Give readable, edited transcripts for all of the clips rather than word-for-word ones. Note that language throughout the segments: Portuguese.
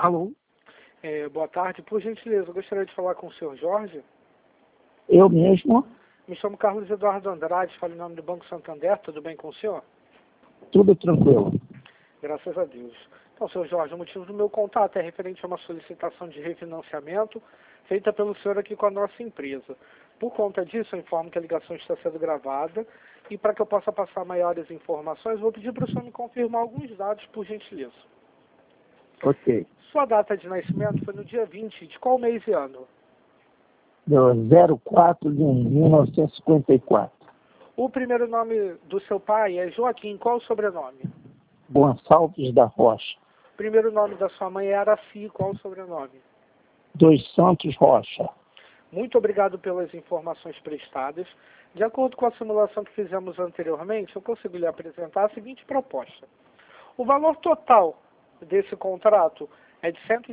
Alô? Boa tarde. Por gentileza, eu gostaria de falar com o senhor Jorge. Eu mesmo? Me chamo Carlos Eduardo Andrade, falo em nome do Banco Santander. Tudo bem com o senhor? Tudo tranquilo. Graças a Deus. Então, senhor Jorge, o motivo do meu contato é referente a uma solicitação de refinanciamento feita pelo senhor aqui com a nossa empresa. Por conta disso, eu informo que a ligação está sendo gravada e para que eu possa passar maiores informações, vou pedir para o senhor me confirmar alguns dados, por gentileza. Ok. Sua data de nascimento foi no dia 20 de qual mês e ano? Do 04 de 1954. O primeiro nome do seu pai é Joaquim. Qual o sobrenome? Gonçalves da Rocha. O primeiro nome da sua mãe é Araci. Qual o sobrenome? Dos Santos Rocha. Muito obrigado pelas informações prestadas. De acordo com a simulação que fizemos anteriormente, eu consigo lhe apresentar a seguinte proposta. O valor total desse contrato é de R$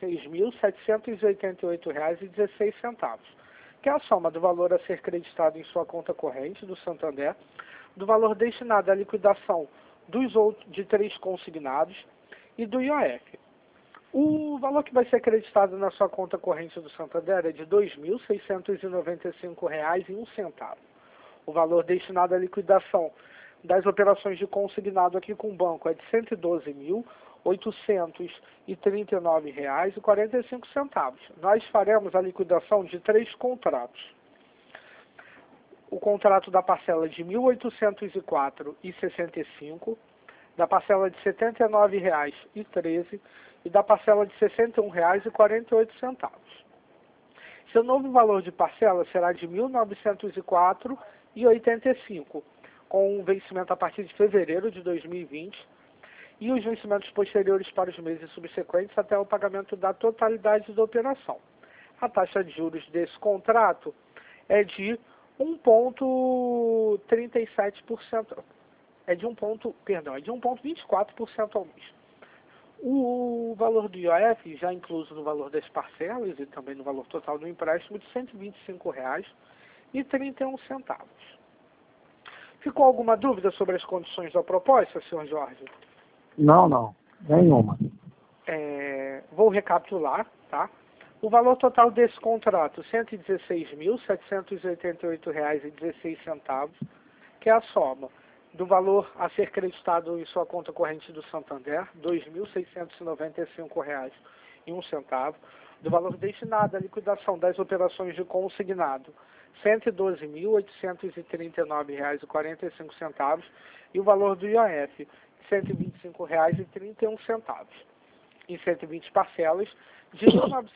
116.788,16, que é a soma do valor a ser creditado em sua conta corrente do Santander, do valor destinado à liquidação de 3 consignados e do IOF. O valor que vai ser acreditado na sua conta corrente do Santander é de R$ 2.695,01. O valor destinado à liquidação das operações de consignado aqui com o banco é de R$ 112.839,45. Nós faremos a liquidação de 3 contratos. O contrato da parcela de R$ 1.804,65, da parcela de R$ 79,13 e da parcela de R$ 61,48. Seu novo valor de parcela será de R$ 1.904,85, com vencimento a partir de fevereiro de 2020 e os vencimentos posteriores para os meses subsequentes até o pagamento da totalidade da operação. A taxa de juros desse contrato é de 1,37%. É de 1,24% ao mês. O valor do IOF, já incluso no valor das parcelas e também no valor total do empréstimo, de R$ 125,31. Ficou alguma dúvida sobre as condições da proposta, senhor Jorge? Não. Nenhuma. Vou recapitular, tá? O valor total desse contrato, R$ 116.788,16, que é a soma do valor a ser creditado em sua conta corrente do Santander, R$ 2.695,01, do valor destinado à liquidação das operações de consignado, R$ 112.839,45, e o valor do IOF, R$ 125,31, em 120 parcelas de R$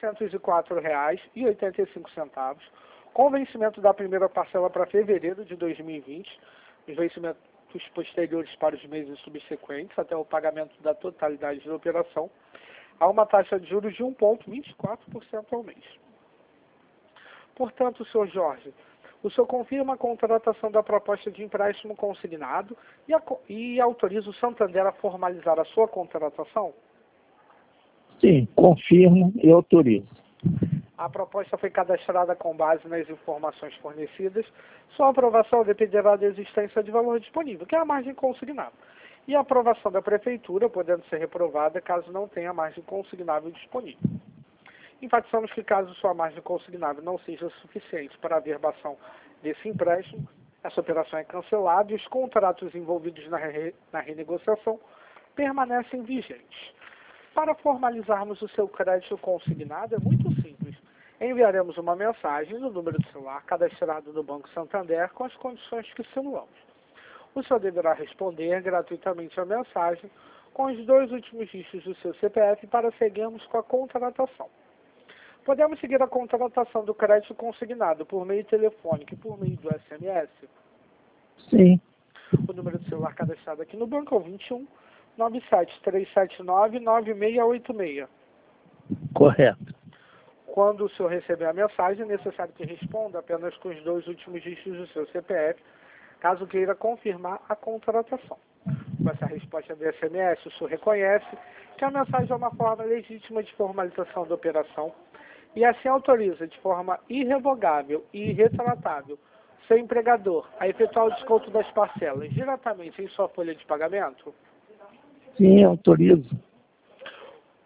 1.904,85, com vencimento da primeira parcela para fevereiro de 2020, os vencimentos posteriores para os meses subsequentes, até o pagamento da totalidade da operação, a uma taxa de juros de 1,24% ao mês. Portanto, senhor Jorge, o senhor confirma a contratação da proposta de empréstimo consignado e autoriza o Santander a formalizar a sua contratação? Sim, confirmo e autorizo. A proposta foi cadastrada com base nas informações fornecidas. Sua aprovação dependerá da existência de valor disponível, que é a margem consignada, e a aprovação da Prefeitura, podendo ser reprovada caso não tenha margem consignável disponível. Enfatizamos que caso sua margem consignável não seja suficiente para a averbação desse empréstimo, essa operação é cancelada e os contratos envolvidos na renegociação permanecem vigentes. Para formalizarmos o seu crédito consignado é muito simples. Enviaremos uma mensagem no número de celular cadastrado no Banco Santander com as condições que simulamos. O senhor deverá responder gratuitamente a mensagem com os 2 últimos dígitos do seu CPF para seguirmos com a contratação. Podemos seguir a contratação do crédito consignado por meio telefônico e por meio do SMS? Sim. O número de celular cadastrado aqui no banco é o 21 97379 9686. Correto. Quando o senhor receber a mensagem, é necessário que responda apenas com os 2 últimos dígitos do seu CPF, caso queira confirmar a contratação. Com essa resposta do SMS, o senhor reconhece que a mensagem é uma forma legítima de formalização da operação e assim autoriza de forma irrevogável e irretratável seu empregador a efetuar o desconto das parcelas diretamente em sua folha de pagamento? Sim, autorizo.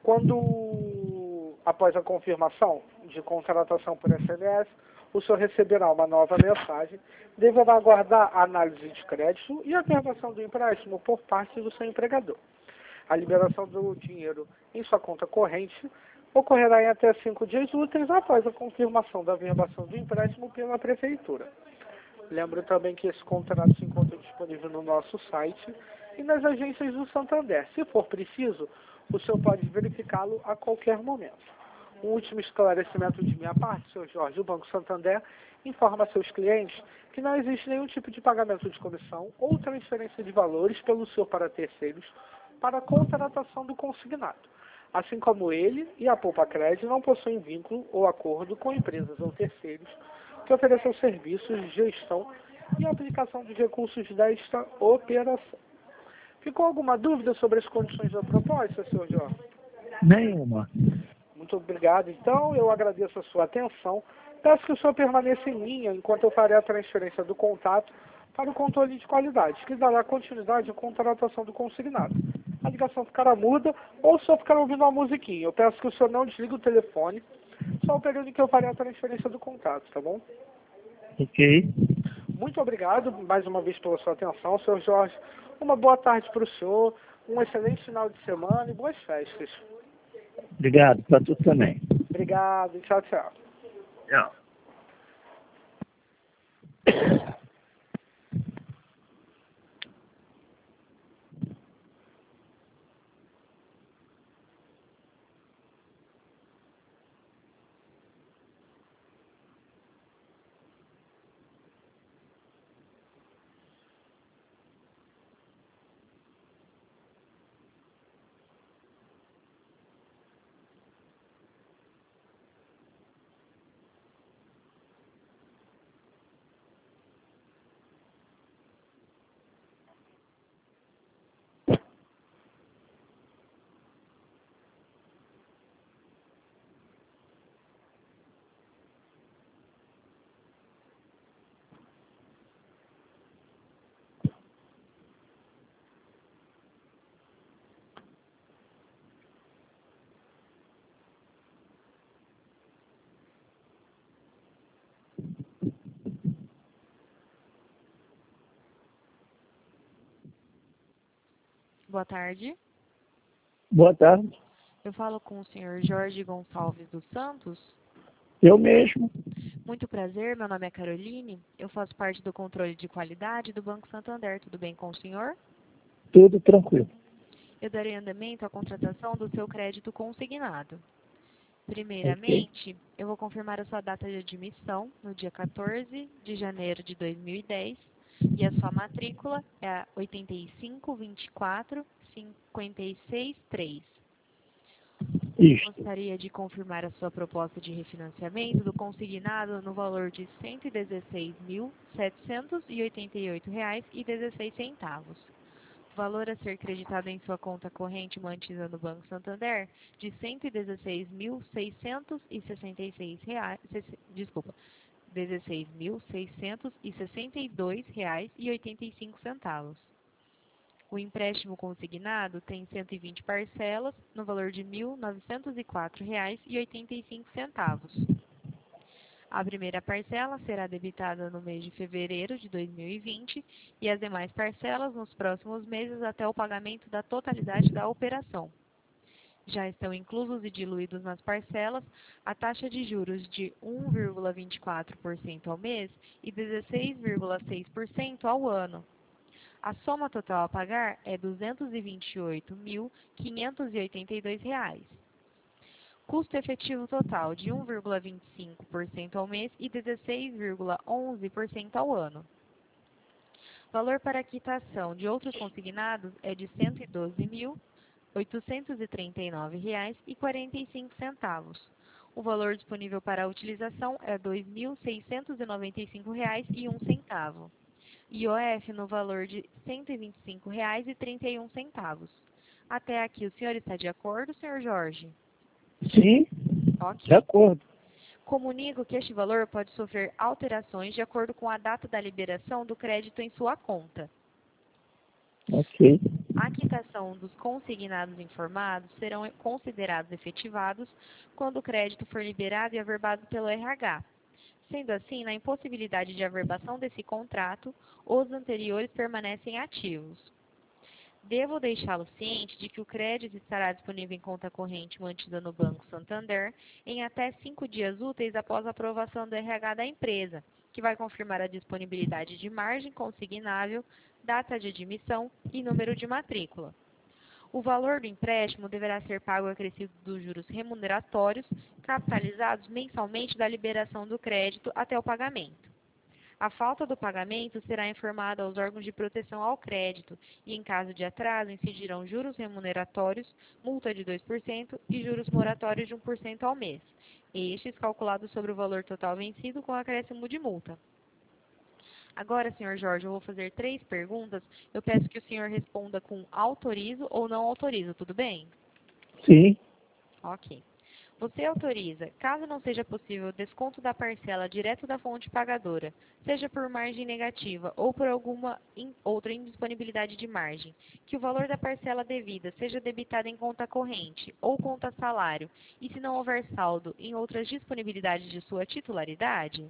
Quando, após a confirmação de contratação por SMS, o senhor receberá uma nova mensagem, deverá aguardar a análise de crédito e a aprovação do empréstimo por parte do seu empregador. A liberação do dinheiro em sua conta corrente ocorrerá em até 5 dias úteis após a confirmação da averbação do empréstimo pela Prefeitura. Lembro também que esse contrato se encontra disponível no nosso site e nas agências do Santander. Se for preciso, o senhor pode verificá-lo a qualquer momento. Um último esclarecimento de minha parte, Sr. Jorge, o Banco Santander informa a seus clientes que não existe nenhum tipo de pagamento de comissão ou transferência de valores pelo senhor para terceiros para a contratação do consignado. Assim como ele e a Poupa Crédito não possuem vínculo ou acordo com empresas ou terceiros que ofereçam serviços de gestão e aplicação de recursos desta operação. Ficou alguma dúvida sobre as condições da proposta, Sr. Jorge? Nenhuma. Muito obrigado. Então, eu agradeço a sua atenção. Peço que o senhor permaneça em linha enquanto eu farei a transferência do contato para o controle de qualidade, que dará continuidade à contratação do consignado. A ligação ficará muda ou só ficará ouvindo uma musiquinha. Eu peço que o senhor não desligue o telefone, só o período em que eu farei a transferência do contato, tá bom? Ok. Muito obrigado mais uma vez pela sua atenção, Sr. Jorge. Uma boa tarde para o senhor, um excelente final de semana e boas festas. Obrigado. Para tu também. Obrigado. Tchau, tchau. Tchau. Boa tarde. Boa tarde. Eu falo com o senhor Jorge Gonçalves dos Santos. Eu mesmo. Muito prazer, meu nome é Caroline. Eu faço parte do controle de qualidade do Banco Santander. Tudo bem com o senhor? Tudo tranquilo. Eu darei andamento à contratação do seu crédito consignado. Primeiramente, eu vou confirmar a sua data de admissão no dia 14 de janeiro de 2010 e a sua matrícula é a 8524-563. Isso. Gostaria de confirmar a sua proposta de refinanciamento do consignado no valor de R$ 116.788,16. Valor a ser creditado em sua conta corrente mantida no Banco Santander de R$ 116.666 16.662,85. O empréstimo consignado tem 120 parcelas no valor de R$ 1.904,85. A primeira parcela será debitada no mês de fevereiro de 2020 e as demais parcelas nos próximos meses até o pagamento da totalidade da operação. Já estão inclusos e diluídos nas parcelas a taxa de juros de 1,24% ao mês e 16,6% ao ano. A soma total a pagar é R$ 228.582. Custo efetivo total de 1,25% ao mês e 16,11% ao ano. Valor para quitação de outros consignados é de R$ 112.839,45. O valor disponível para a utilização é R$ 2.695,01. IOF no valor de R$ 125,31. Até aqui, o senhor está de acordo, senhor Jorge? Sim, Ok. de acordo. Comunico que este valor pode sofrer alterações de acordo com a data da liberação do crédito em sua conta. Ok. A quitação dos consignados informados serão considerados efetivados quando o crédito for liberado e averbado pelo RH. Sendo assim, na impossibilidade de averbação desse contrato, os anteriores permanecem ativos. Devo deixá-lo ciente de que o crédito estará disponível em conta corrente mantida no Banco Santander em até 5 dias úteis após a aprovação do RH da empresa, que vai confirmar a disponibilidade de margem consignável, data de admissão e número de matrícula. O valor do empréstimo deverá ser pago acrescido dos juros remuneratórios, capitalizados mensalmente da liberação do crédito até o pagamento. A falta do pagamento será informada aos órgãos de proteção ao crédito e, em caso de atraso, incidirão juros remuneratórios, multa de 2% e juros moratórios de 1% ao mês, estes calculados sobre o valor total vencido com acréscimo de multa. Agora, senhor Jorge, eu vou fazer 3 perguntas. Eu peço que o senhor responda com autorizo ou não autorizo, tudo bem? Sim. Ok. Você autoriza, caso não seja possível o desconto da parcela direto da fonte pagadora, seja por margem negativa ou por alguma outra indisponibilidade de margem, que o valor da parcela devida seja debitado em conta corrente ou conta salário, e se não houver saldo em outras disponibilidades de sua titularidade?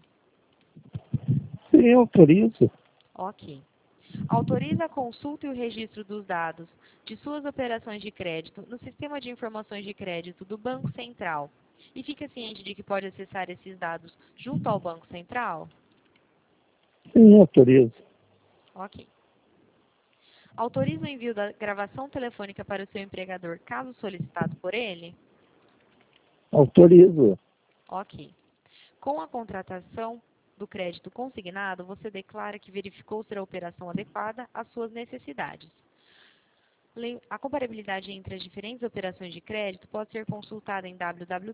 Sim, autorizo. Ok. Autoriza a consulta e o registro dos dados de suas operações de crédito no Sistema de Informações de Crédito do Banco Central e fica ciente de que pode acessar esses dados junto ao Banco Central? Sim, autorizo. Ok. Autoriza o envio da gravação telefônica para o seu empregador, caso solicitado por ele? Autorizo. Ok. Com a contratação do crédito consignado, você declara que verificou ser a operação adequada às suas necessidades. A comparabilidade entre as diferentes operações de crédito pode ser consultada em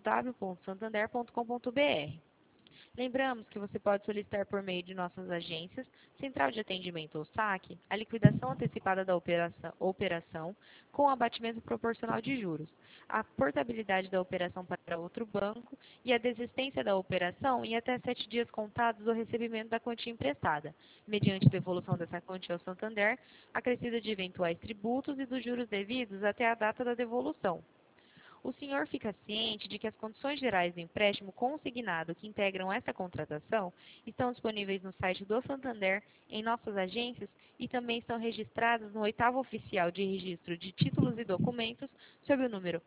www.santander.com.br. Lembramos que você pode solicitar por meio de nossas agências, Central de Atendimento ou SAC, a liquidação antecipada da operação com abatimento proporcional de juros, a portabilidade da operação para outro banco e a desistência da operação em até 7 dias contados do recebimento da quantia emprestada, mediante devolução dessa quantia ao Santander, acrescida de eventuais tributos e dos juros devidos até a data da devolução. O senhor fica ciente de que as condições gerais do empréstimo consignado que integram essa contratação estão disponíveis no site do Santander, em nossas agências e também estão registradas no 8º Oficial de Registro de Títulos e Documentos, sob o número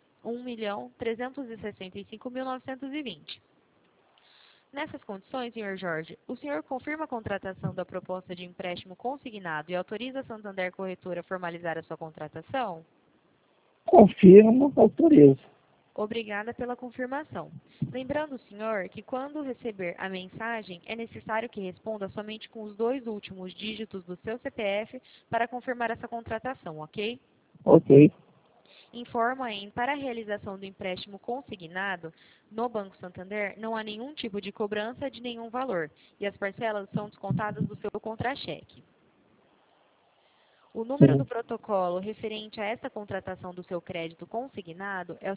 1.365.920. Nessas condições, senhor Jorge, o senhor confirma a contratação da proposta de empréstimo consignado e autoriza a Santander Corretora a formalizar a sua contratação? Confirmo, autorizo. Obrigada pela confirmação. Lembrando o senhor que quando receber a mensagem, é necessário que responda somente com os 2 últimos dígitos do seu CPF para confirmar essa contratação, ok? Ok. Informo ainda, para a realização do empréstimo consignado, no Banco Santander, não há nenhum tipo de cobrança de nenhum valor, e as parcelas são descontadas do seu contra-cheque. O número do protocolo referente a esta contratação do seu crédito consignado é o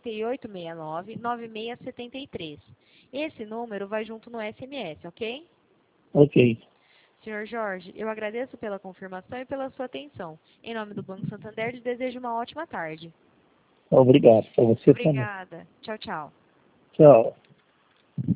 7869-9673. Esse número vai junto no SMS, ok? Ok. Senhor Jorge, eu agradeço pela confirmação e pela sua atenção. Em nome do Banco Santander, lhe desejo uma ótima tarde. Obrigado. Para você também. Obrigada. Tchau, tchau. Tchau.